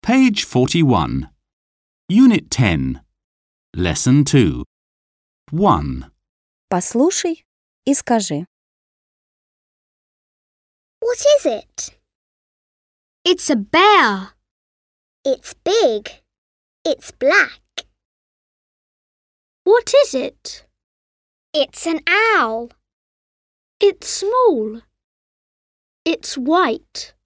Page 41. Unit 10. Lesson 2. 1. Послушай и скажи. What is it? It's a bear. It's big. It's black. What is it? It's an owl. It's small. It's white.